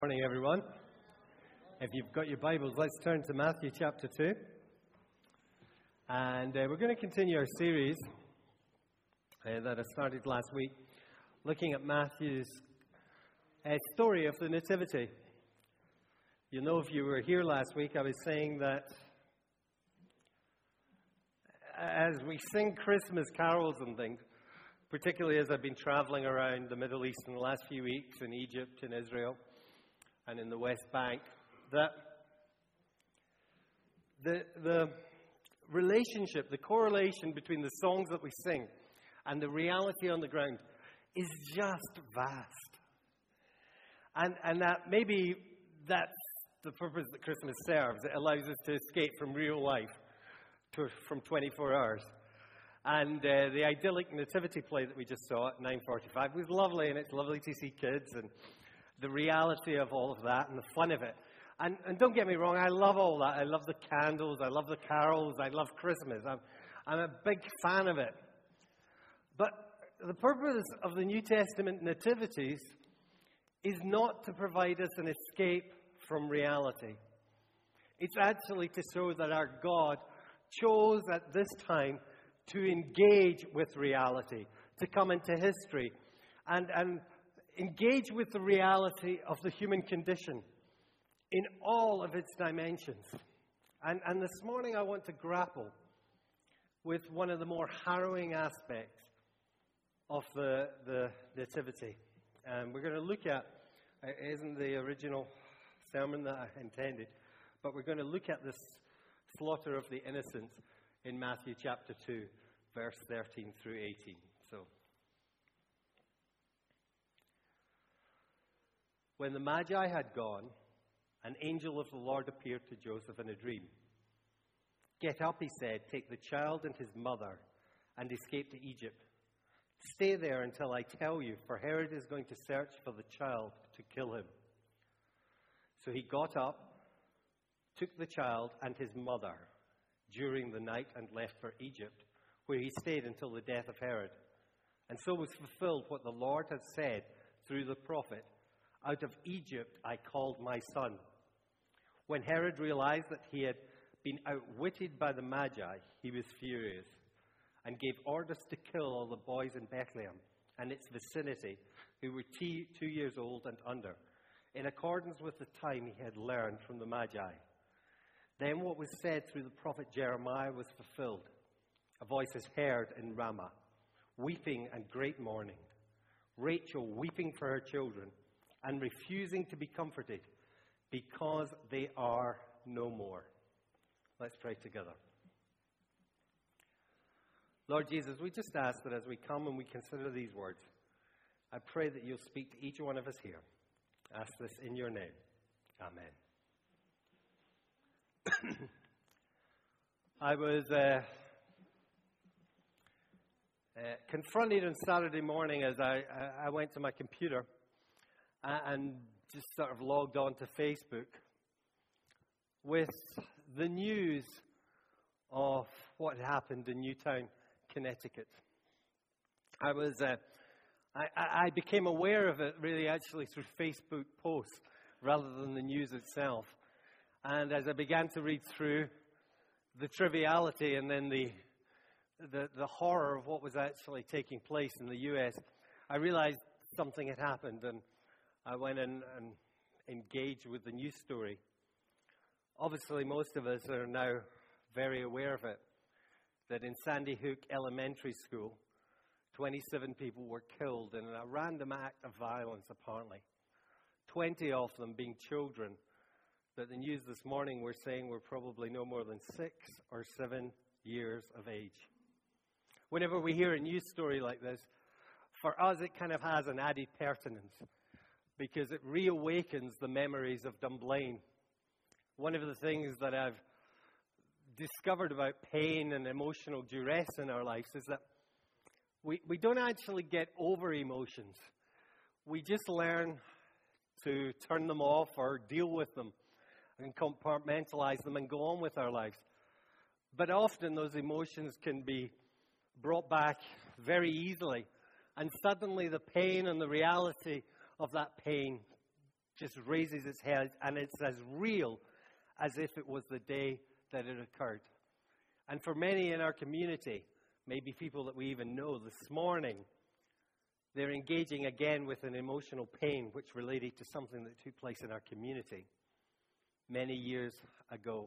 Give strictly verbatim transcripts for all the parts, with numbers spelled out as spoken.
Morning, everyone. If you've got your Bibles, let's turn to Matthew chapter two. And uh, we're going to continue our series uh, that I started last week, looking at Matthew's uh, story of the Nativity. You know, if you were here last week, I was saying that as we sing Christmas carols and things, particularly as I've been traveling around the Middle East in the last few weeks, in Egypt and Israel, and in the West Bank, that the the relationship, the correlation between the songs that we sing and the reality on the ground is just vast. And and that maybe that's the purpose that Christmas serves. It allows us to escape from real life to, from twenty-four hours. And uh, the idyllic nativity play that we just saw at nine forty-five was lovely, and it's lovely to see kids and the reality of all of that and the fun of it. And, and don't get me wrong, I love all that. I love the candles, I love the carols, I love Christmas. I'm, I'm a big fan of it. But the purpose of the New Testament nativities is not to provide us an escape from reality. It's actually to show that our God chose at this time to engage with reality, to come into history, and and engage with the reality of the human condition in all of its dimensions. And, and this morning I want to grapple with one of the more harrowing aspects of the, the Nativity. And we're going to look at, it isn't the original sermon that I intended, but we're going to look at this slaughter of the innocents in Matthew chapter two, verse thirteen through eighteen. So, when the Magi had gone, an angel of the Lord appeared to Joseph in a dream. "Get up," he said, "take the child and his mother and escape to Egypt. Stay there until I tell you, for Herod is going to search for the child to kill him." So he got up, took the child and his mother during the night and left for Egypt, where he stayed until the death of Herod. And so was fulfilled what the Lord had said through the prophet, "Out of Egypt I called my son." When Herod realized that he had been outwitted by the Magi, he was furious and gave orders to kill all the boys in Bethlehem and its vicinity who were t- two years old and under, in accordance with the time he had learned from the Magi. Then what was said through the prophet Jeremiah was fulfilled. A voice is heard in Ramah, weeping and great mourning, Rachel weeping for her children and refusing to be comforted because they are no more. Let's pray together. Lord Jesus, we just ask that as we come and we consider these words, I pray that you'll speak to each one of us here. I ask this in your name. Amen. I was uh, uh, confronted on Saturday morning as I, I went to my computer and just sort of logged on to Facebook with the news of what happened in Newtown, Connecticut. I was, uh, I, I became aware of it really actually through Facebook posts rather than the news itself. And as I began to read through the triviality and then the the, the horror of what was actually taking place in the U S, I realized something had happened, and I went in and engaged with the news story. Obviously, most of us are now very aware of it, that in Sandy Hook Elementary School, twenty-seven people were killed in a random act of violence, apparently. twenty of them being children that the news this morning were saying were probably no more than six or seven years of age. Whenever we hear a news story like this, for us it kind of has an added pertinence, because it reawakens the memories of Dunblane. One of the things that I've discovered about pain and emotional duress in our lives is that we, we don't actually get over emotions. We just learn to turn them off or deal with them and compartmentalize them and go on with our lives. But often those emotions can be brought back very easily, and suddenly the pain and the reality of that pain just raises its head, and it's as real as if it was the day that it occurred. And for many in our community, maybe people that we even know this morning, they're engaging again with an emotional pain which related to something that took place in our community many years ago.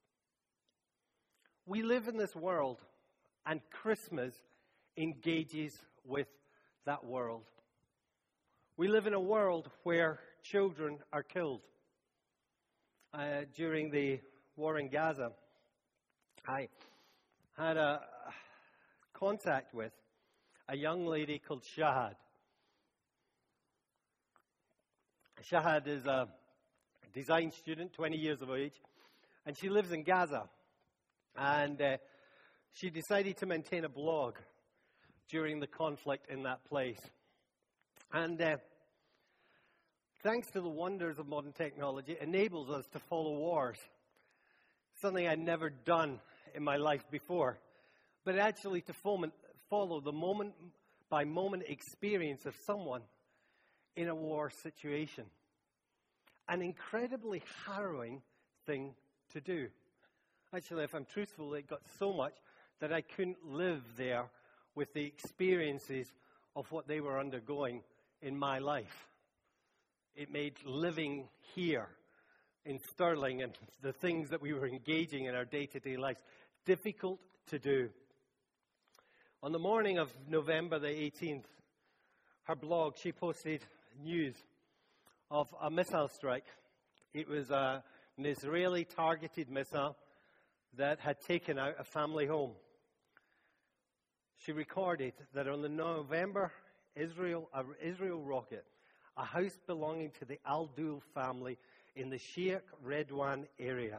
We live in this world, and Christmas engages with that world. We live in a world where children are killed. Uh, during the war in Gaza, I had a contact with a young lady called Shahad. Shahad is a design student, twenty years of age, and she lives in Gaza. And uh, she decided to maintain a blog during the conflict in that place. And uh, thanks to the wonders of modern technology, it enables us to follow wars. Something I'd never done in my life before. But actually to follow the moment-by-moment experience of someone in a war situation. An incredibly harrowing thing to do. Actually, if I'm truthful, it got so much that I couldn't live there with the experiences of what they were undergoing in my life. It made living here in Stirling and the things that we were engaging in our day-to-day lives difficult to do. On the morning of November the eighteenth, her blog, she posted news of a missile strike. It was a, an Israeli targeted missile that had taken out a family home. She recorded that on the November Israel, uh, Israel rocket, a house belonging to the Al-Dul family in the Sheikh Redwan area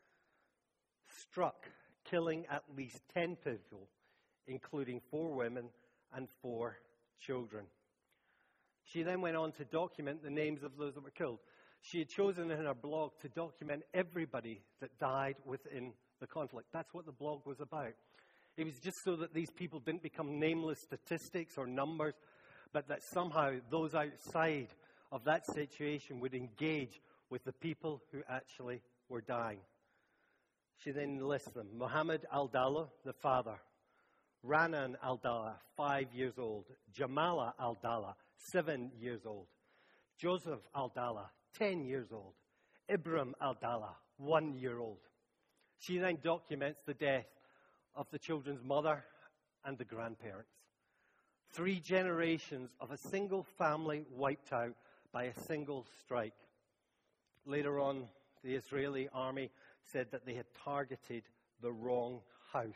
struck, killing at least ten people, including four women and four children. She then went on to document the names of those that were killed. She had chosen in her blog to document everybody that died within the conflict. That's what the blog was about. It was just so that these people didn't become nameless statistics or numbers, but that somehow those outside of that situation would engage with the people who actually were dying. She then lists them. Mohammed Al-Dalla, the father. Ranan Al-Dalla, five years old. Jamala Al-Dalla, seven years old. Joseph Al-Dalla, ten years old. Ibrahim Al-Dalla, one year old. She then documents the death of the children's mother and the grandparents. Three generations of a single family wiped out by a single strike. Later on, the Israeli army said that they had targeted the wrong house.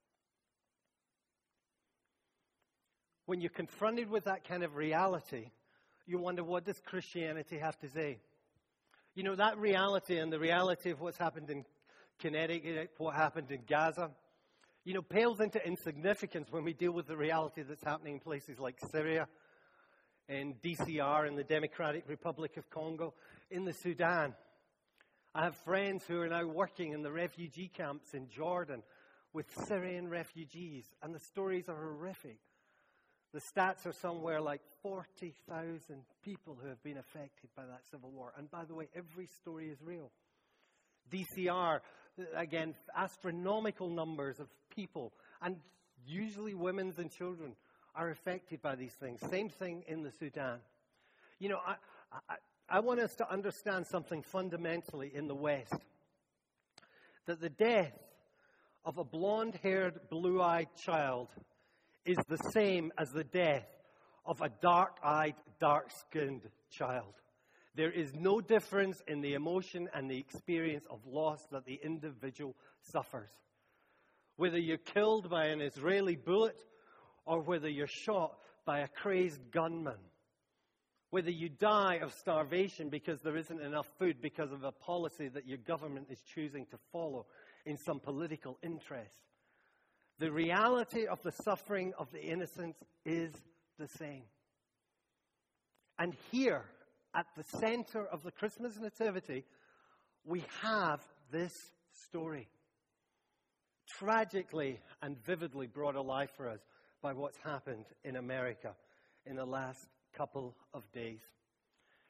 When you're confronted with that kind of reality, you wonder, what does Christianity have to say? You know, that reality and the reality of what's happened in Connecticut, what happened in Gaza, you know, pales into insignificance when we deal with the reality that's happening in places like Syria, in D C R, in the Democratic Republic of Congo, in the Sudan. I have friends who are now working in the refugee camps in Jordan with Syrian refugees, and the stories are horrific. The stats are somewhere like forty thousand people who have been affected by that civil war. And by the way, every story is real. D C R, again, astronomical numbers of people, and usually women and children are affected by these things. Same thing in the Sudan. You know, I, I, I want us to understand something fundamentally in the West. That the death of a blonde-haired, blue-eyed child is the same as the death of a dark-eyed, dark-skinned child. There is no difference in the emotion and the experience of loss that the individual suffers. Whether you're killed by an Israeli bullet or whether you're shot by a crazed gunman. Whether you die of starvation because there isn't enough food because of a policy that your government is choosing to follow in some political interest. The reality of the suffering of the innocent is the same. And here, at the center of the Christmas Nativity, we have this story. Tragically and vividly brought alive for us by what's happened in America in the last couple of days.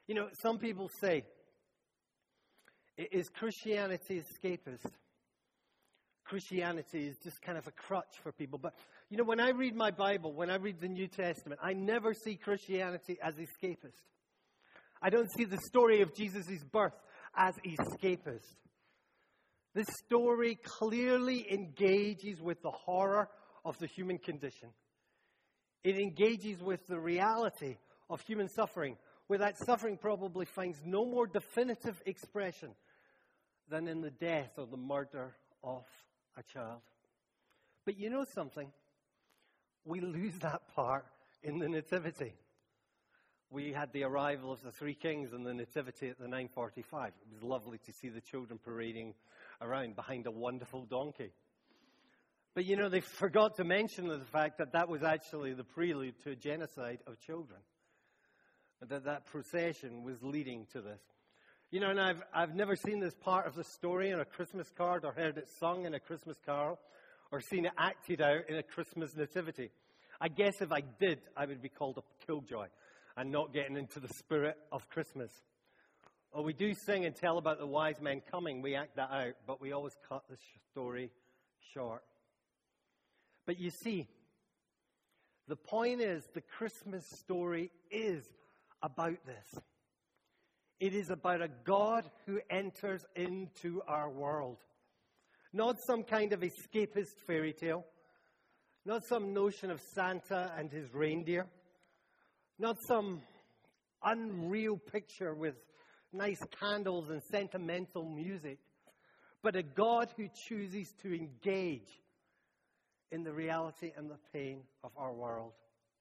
You know, some people say, "I- is Christianity escapist? Christianity is just kind of a crutch for people." But, you know, when I read my Bible, when I read the New Testament, I never see Christianity as escapist. I don't see the story of Jesus' birth as escapist. This story clearly engages with the horror of the human condition. It engages with the reality of human suffering, where that suffering probably finds no more definitive expression than in the death or the murder of a child. But you know something? We lose that part in the Nativity. We had the arrival of the three kings in the Nativity at the nine forty-five. It was lovely to see the children parading around behind a wonderful donkey. But you know, they forgot to mention the fact that that was actually the prelude to a genocide of children. That that procession was leading to this. You know, and I've, I've never seen this part of the story on a Christmas card or heard it sung in a Christmas carol or seen it acted out in a Christmas nativity. I guess if I did, I would be called a killjoy and not getting into the spirit of Christmas. Well, we do sing and tell about the wise men coming. We act that out, but we always cut the story short. But you see, the point is the Christmas story is about this. It is about a God who enters into our world. Not some kind of escapist fairy tale. Not some notion of Santa and his reindeer. Not some unreal picture with nice candles and sentimental music. But a God who chooses to engage in the reality and the pain of our world.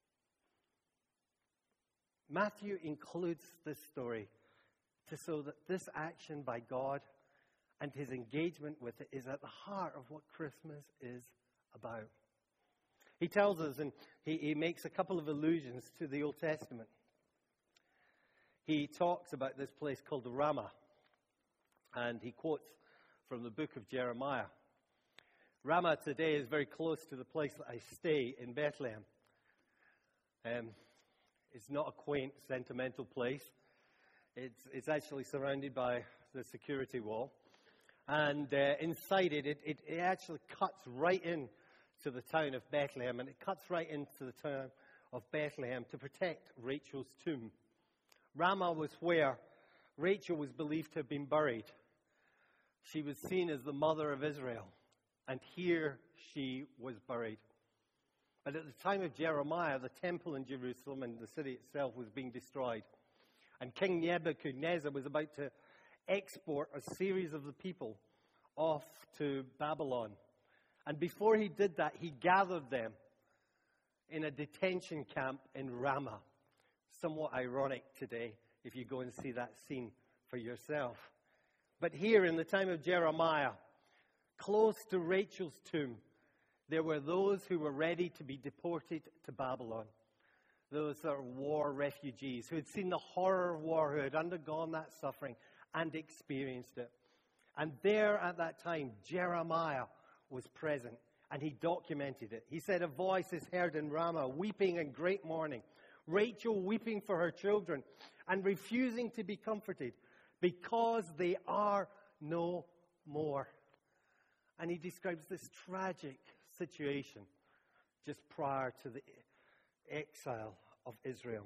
Matthew includes this story to show that this action by God and his engagement with it is at the heart of what Christmas is about. He tells us, and he, he makes a couple of allusions to the Old Testament. He talks about this place called Ramah, and he quotes from the book of Jeremiah. Ramah today is very close to the place that I stay in Bethlehem. Um, it's not a quaint, sentimental place. It's, it's actually surrounded by the security wall. And uh, inside it, it, it, it actually cuts right in to the town of Bethlehem. And it cuts right into the town of Bethlehem to protect Rachel's tomb. Ramah was where Rachel was believed to have been buried. She was seen as the mother of Israel. And here she was buried. But at the time of Jeremiah, the temple in Jerusalem and the city itself was being destroyed. And King Nebuchadnezzar was about to export a series of the people off to Babylon. And before he did that, he gathered them in a detention camp in Ramah. Somewhat ironic today if you go and see that scene for yourself. But here in the time of Jeremiah, close to Rachel's tomb, there were those who were ready to be deported to Babylon. Those that are war refugees who had seen the horror of war, who had undergone that suffering and experienced it. And there at that time, Jeremiah was present and he documented it. He said, "A voice is heard in Ramah, weeping in great mourning. Rachel weeping for her children and refusing to be comforted because they are no more." And he describes this tragic situation just prior to the exile of Israel.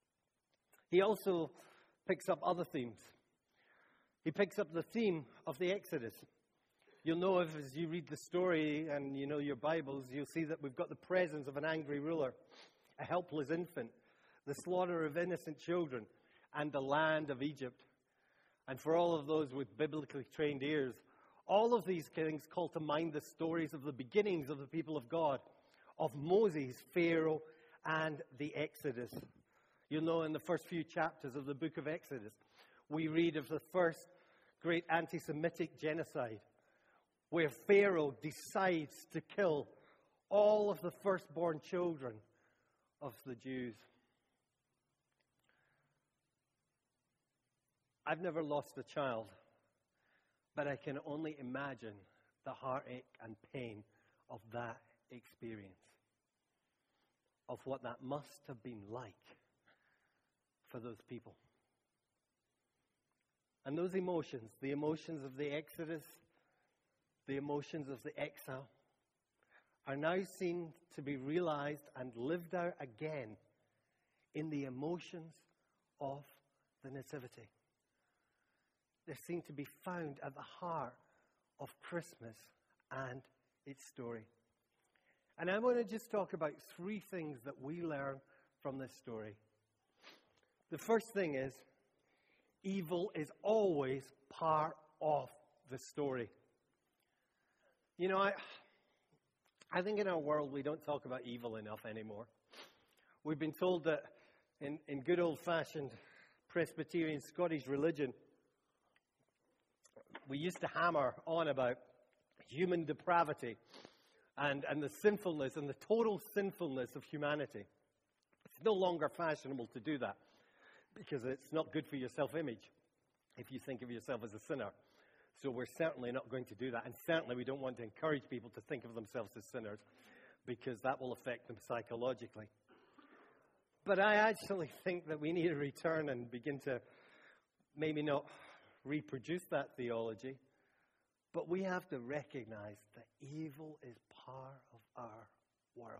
He also picks up other themes. He picks up the theme of the Exodus. You'll know if, as you read the story and you know your Bibles, you'll see that we've got the presence of an angry ruler, a helpless infant, the slaughter of innocent children, and the land of Egypt. And for all of those with biblically trained ears, all of these things call to mind the stories of the beginnings of the people of God, of Moses, Pharaoh, and the Exodus. You'll know in the first few chapters of the book of Exodus, we read of the first great anti-Semitic genocide, where Pharaoh decides to kill all of the firstborn children of the Jews. I've never lost a child, but I can only imagine the heartache and pain of that experience, of what that must have been like for those people. And those emotions, the emotions of the Exodus, the emotions of the exile, are now seen to be realized and lived out again in the emotions of the Nativity. They seem to be found at the heart of Christmas and its story. And I want to just talk about three things that we learn from this story. The first thing is, evil is always part of the story. You know, I, I think in our world we don't talk about evil enough anymore. We've been told that in, in good old-fashioned Presbyterian Scottish religion, we used to hammer on about human depravity and, and the sinfulness and the total sinfulness of humanity. It's no longer fashionable to do that because it's not good for your self-image if you think of yourself as a sinner. So we're certainly not going to do that. And certainly we don't want to encourage people to think of themselves as sinners because that will affect them psychologically. But I actually think that we need to return and begin to maybe not reproduce that theology, but we have to recognize that evil is part of our world.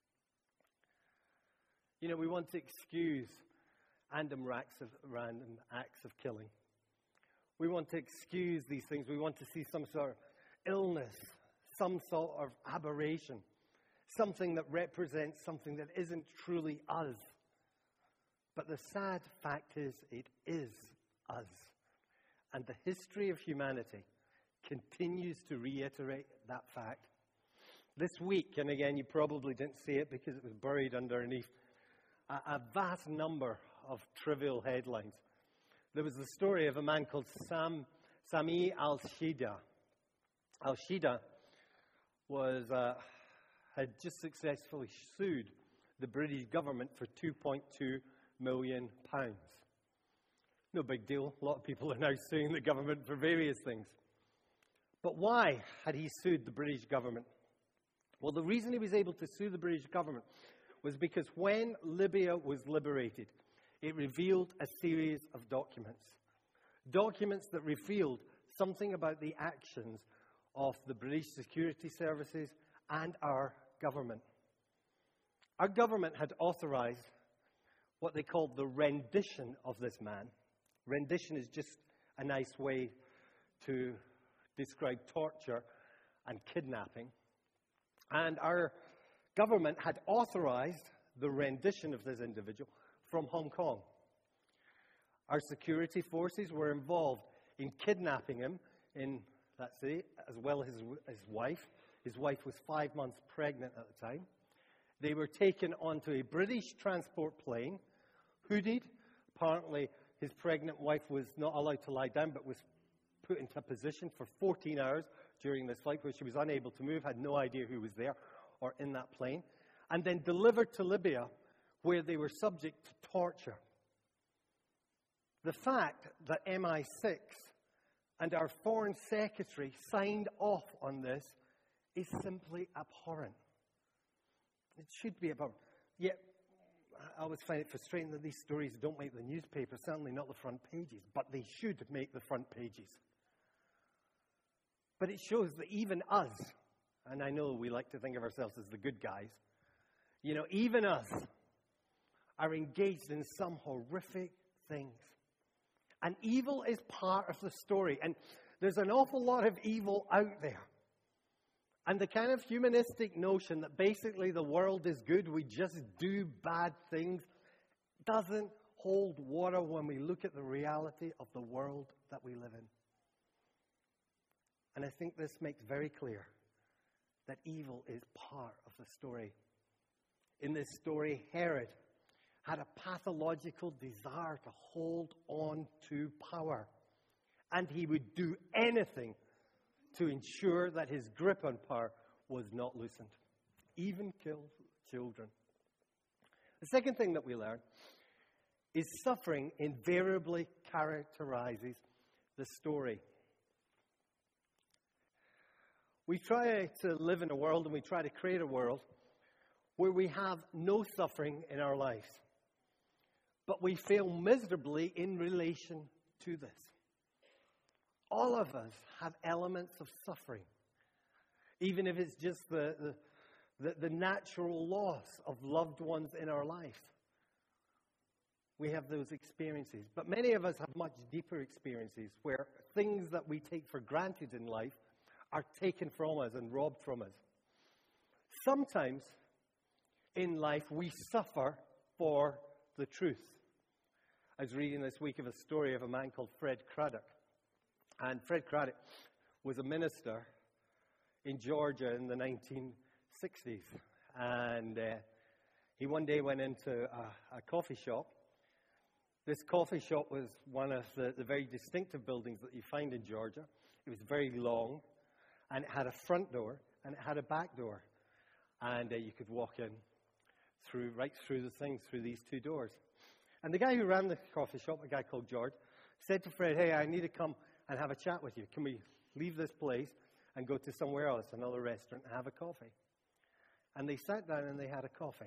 You know, we want to excuse random acts of, random acts of killing. We want to excuse these things. We want to see some sort of illness, some sort of aberration, something that represents something that isn't truly us. But the sad fact is, it is us. And the history of humanity continues to reiterate that fact. This week, and again, you probably didn't see it because it was buried underneath a, a vast number of trivial headlines. There was the story of a man called Sam, Sami al-Shida. Al-Shida was, uh, had just successfully sued the British government for two point two million pounds. No big deal. A lot of people are now suing the government for various things. But why had he sued the British government? Well, the reason he was able to sue the British government was because when Libya was liberated, it revealed a series of documents. Documents that revealed something about the actions of the British security services and our government. Our government had authorized what they called the rendition of this man. Rendition is just a nice way to describe torture and kidnapping. And our government had authorized the rendition of this individual from Hong Kong. Our security forces were involved in kidnapping him, in, let's say, as well as his, his wife. His wife was five months pregnant at the time. They were taken onto a British transport plane, hooded. Apparently, his pregnant wife was not allowed to lie down, but was put into a position for fourteen hours during this flight where she was unable to move, had no idea who was there or in that plane, and then delivered to Libya, where they were subject to torture. The fact that M I six and our Foreign Secretary signed off on this is simply abhorrent. It should be abhorrent. Yet, I always find it frustrating that these stories don't make the newspaper, certainly not the front pages, but they should make the front pages. But it shows that even us, and I know we like to think of ourselves as the good guys, you know, even us are engaged in some horrific things. And evil is part of the story. And there's an awful lot of evil out there. And the kind of humanistic notion that basically the world is good, we just do bad things, doesn't hold water when we look at the reality of the world that we live in. And I think this makes very clear that evil is part of the story. In this story, Herod had a pathological desire to hold on to power. And he would do anything to ensure that his grip on power was not loosened. Even kill children. The second thing that we learn is suffering invariably characterizes the story. We try to live in a world and we try to create a world where we have no suffering in our lives. But we fail miserably in relation to this. all of us have elements of suffering. Even if it's just the, the, the, the natural loss of loved ones in our life. We have those experiences. But many of us have much deeper experiences where things that we take for granted in life are taken from us and robbed from us. Sometimes in life we suffer for the truth. I was reading this week of a story of a man called Fred Craddock. And Fred Craddock was a minister in Georgia in the nineteen sixties. And uh, he one day went into a, a coffee shop. This coffee shop was one of the, the very distinctive buildings that you find in Georgia. It was very long, and it had a front door, and it had a back door. And uh, you could walk in through right through the thing, through these two doors. And the guy who ran the coffee shop, a guy called George, said to Fred, "Hey, I need to come and have a chat with you. Can we leave this place and go to somewhere else, another restaurant, and have a coffee?" And they sat down and they had a coffee.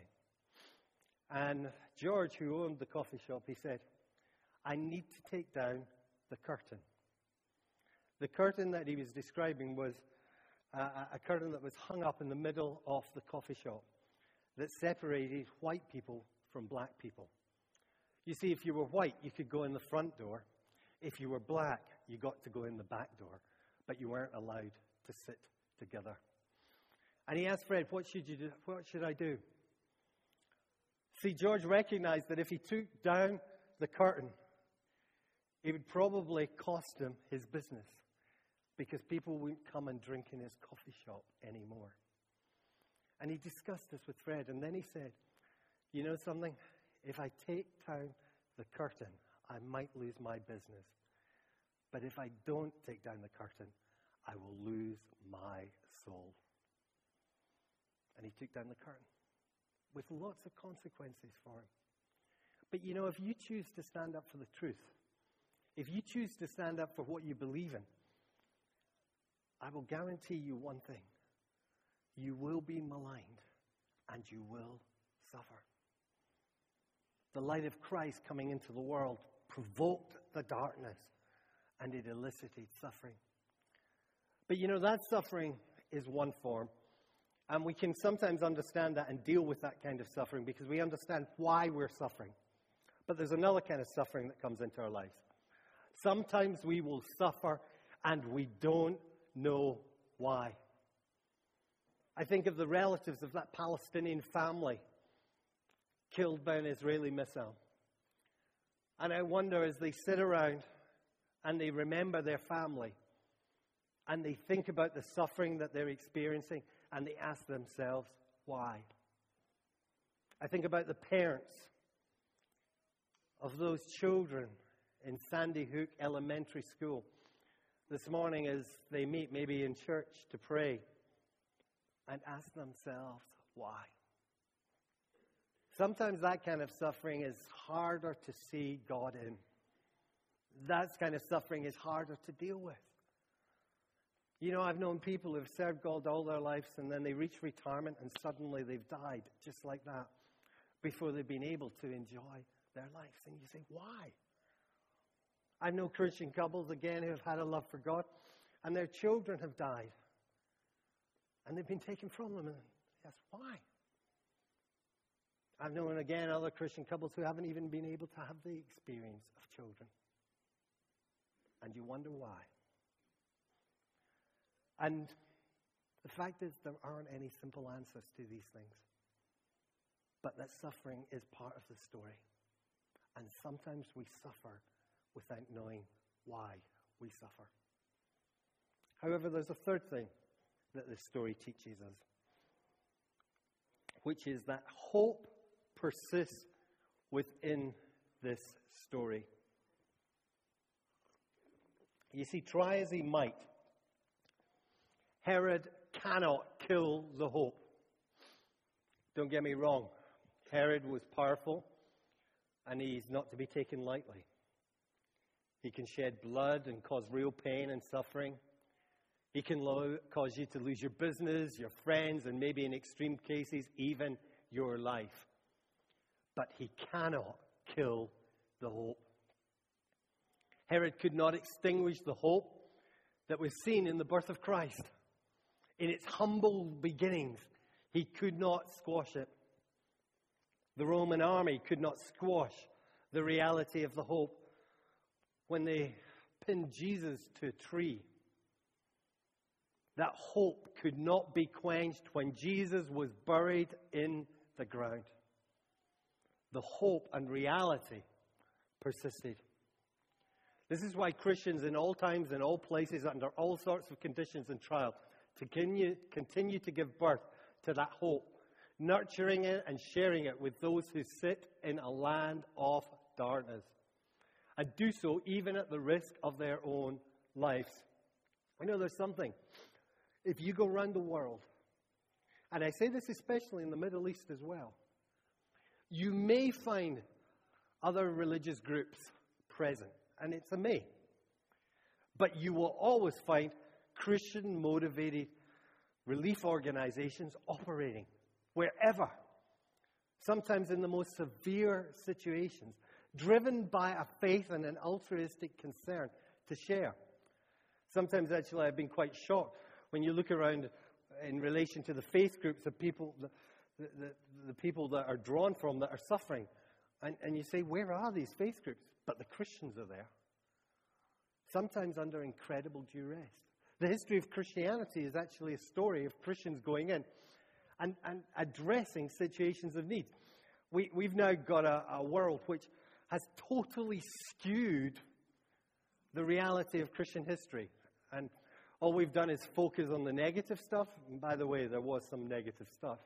And George, who owned the coffee shop, he said, "I need to take down the curtain." The curtain that he was describing was uh, a curtain that was hung up in the middle of the coffee shop that separated white people from black people. You see, if you were white, you could go in the front door. If you were black, you got to go in the back door, but you weren't allowed to sit together. And he asked Fred, what should you do? What should I do? See, George recognized that if he took down the curtain, it would probably cost him his business because people wouldn't come and drink in his coffee shop anymore. And he discussed this with Fred, and then he said, "You know something? If I take down the curtain, I might lose my business. But if I don't take down the curtain, I will lose my soul." And he took down the curtain with lots of consequences for him. But you know, if you choose to stand up for the truth, if you choose to stand up for what you believe in, I will guarantee you one thing. You will be maligned and you will suffer. The light of Christ coming into the world provoked the darkness and it elicited suffering. But you know, that suffering is one form. And we can sometimes understand that and deal with that kind of suffering because we understand why we're suffering. But there's another kind of suffering that comes into our lives. Sometimes we will suffer and we don't know why. I think of the relatives of that Palestinian family killed by an Israeli missile. And I wonder, as they sit around and they remember their family and they think about the suffering that they're experiencing and they ask themselves, why? I think about the parents of those children in Sandy Hook Elementary School this morning as they meet maybe in church to pray and ask themselves, why? Sometimes that kind of suffering is harder to see God in. That kind of suffering is harder to deal with. You know, I've known people who've served God all their lives and then they reach retirement and suddenly they've died just like that before they've been able to enjoy their lives. And you say, why? I know Christian couples, again, who have had a love for God and their children have died. And they've been taken from them. And yes, why? I've known, again, other Christian couples who haven't even been able to have the experience of children. And you wonder why. And the fact is there aren't any simple answers to these things. But that suffering is part of the story. And sometimes we suffer without knowing why we suffer. However, there's a third thing that this story teaches us, which is that hope persists within this story. You see, try as he might, Herod cannot kill the hope. Don't get me wrong. Herod was powerful, and he's not to be taken lightly. He can shed blood and cause real pain and suffering. He can lo- cause you to lose your business, your friends, and maybe in extreme cases, even your life. But he cannot kill the hope. Herod could not extinguish the hope that was seen in the birth of Christ. In its humble beginnings, he could not squash it. The Roman army could not squash the reality of the hope when they pinned Jesus to a tree. That hope could not be quenched when Jesus was buried in the ground. The hope and reality persisted. This is why Christians in all times and all places, under all sorts of conditions and trials, to continue, continue to give birth to that hope, nurturing it and sharing it with those who sit in a land of darkness, and do so even at the risk of their own lives. I know there's something. If you go around the world, and I say this especially in the Middle East as well, you may find other religious groups present, and it's a may. But you will always find Christian-motivated relief organizations operating wherever, sometimes in the most severe situations, driven by a faith and an altruistic concern to share. Sometimes, actually, I've been quite shocked when you look around in relation to the faith groups of people, the, the, the people that are drawn from, that are suffering. And, and you say, where are these faith groups? But the Christians are there. Sometimes under incredible duress. The history of Christianity is actually a story of Christians going in and, and addressing situations of need. We, we've now got a, a world which has totally skewed the reality of Christian history. And all we've done is focus on the negative stuff. And by the way, there was some negative stuff.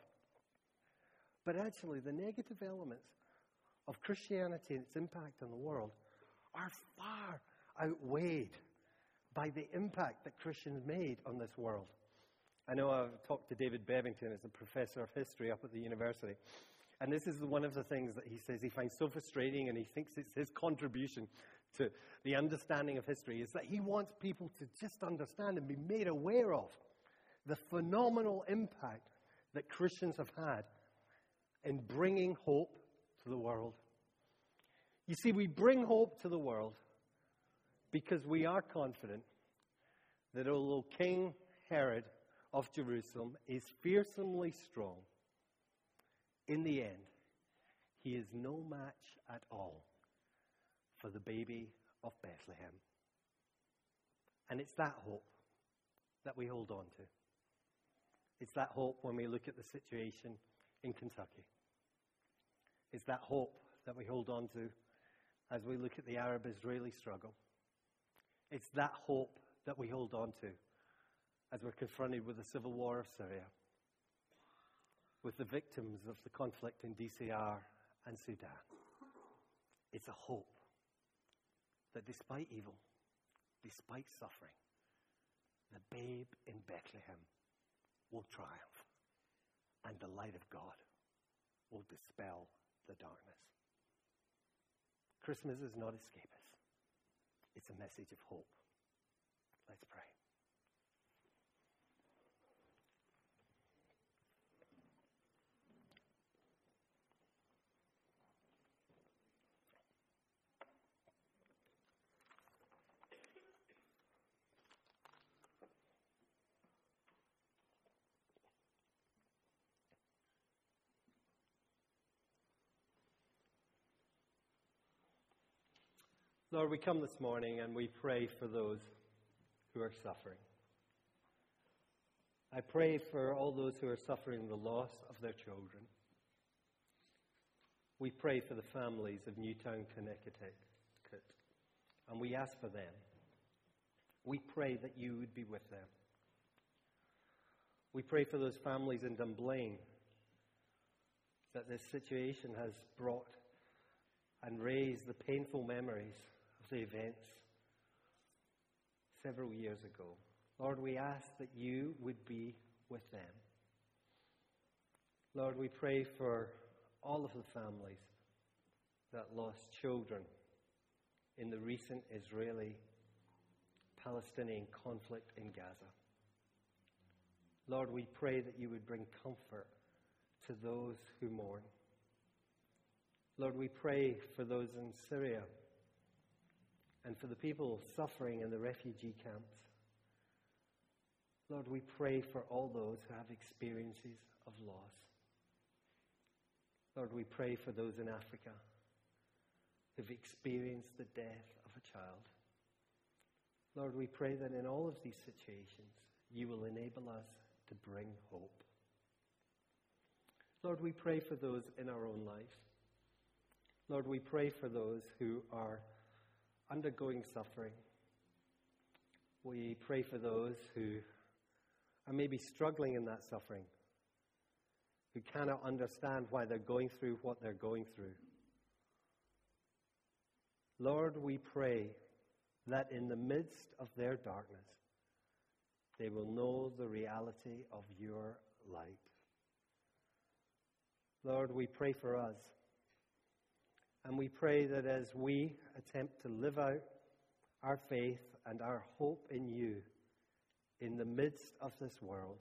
But actually, the negative elements of Christianity and its impact on the world are far outweighed by the impact that Christians made on this world. I know I've talked to David Bevington as a professor of history up at the university. And this is one of the things that he says he finds so frustrating, and he thinks it's his contribution to the understanding of history, is that he wants people to just understand and be made aware of the phenomenal impact that Christians have had in bringing hope to the world. You see, we bring hope to the world because we are confident that although King Herod of Jerusalem is fearsomely strong, in the end, he is no match at all for the baby of Bethlehem. And it's that hope that we hold on to. It's that hope when we look at the situation in Kentucky. It's that hope that we hold on to as we look at the Arab-Israeli struggle. It's that hope that we hold on to as we're confronted with the civil war of Syria, with the victims of the conflict in D C R and Sudan. It's a hope that despite evil, despite suffering, the babe in Bethlehem will triumph, and the light of God will dispel the darkness. Christmas is not escapist. It's a message of hope. Let's pray. Lord, we come this morning and we pray for those who are suffering. I pray for all those who are suffering the loss of their children. We pray for the families of Newtown, Connecticut, and we ask for them. We pray that you would be with them. We pray for those families in Dunblane that this situation has brought and raised the painful memories of the events several years ago. Lord, we ask that you would be with them. Lord, we pray for all of the families that lost children in the recent Israeli-Palestinian conflict in Gaza. Lord, we pray that you would bring comfort to those who mourn. Lord, we pray for those in Syria and for the people suffering in the refugee camps. Lord, we pray for all those who have experiences of loss. Lord, we pray for those in Africa who've experienced the death of a child. Lord, we pray that in all of these situations, you will enable us to bring hope. Lord, we pray for those in our own lives. Lord, we pray for those who are undergoing suffering. We pray for those who are maybe struggling in that suffering, who cannot understand why they're going through what they're going through. Lord, we pray that in the midst of their darkness, they will know the reality of your light. Lord, we pray for us. And we pray that as we attempt to live out our faith and our hope in you in the midst of this world,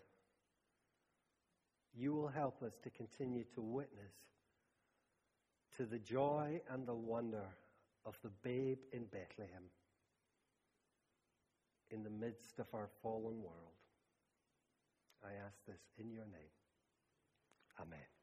you will help us to continue to witness to the joy and the wonder of the babe in Bethlehem in the midst of our fallen world. I ask this in your name. Amen.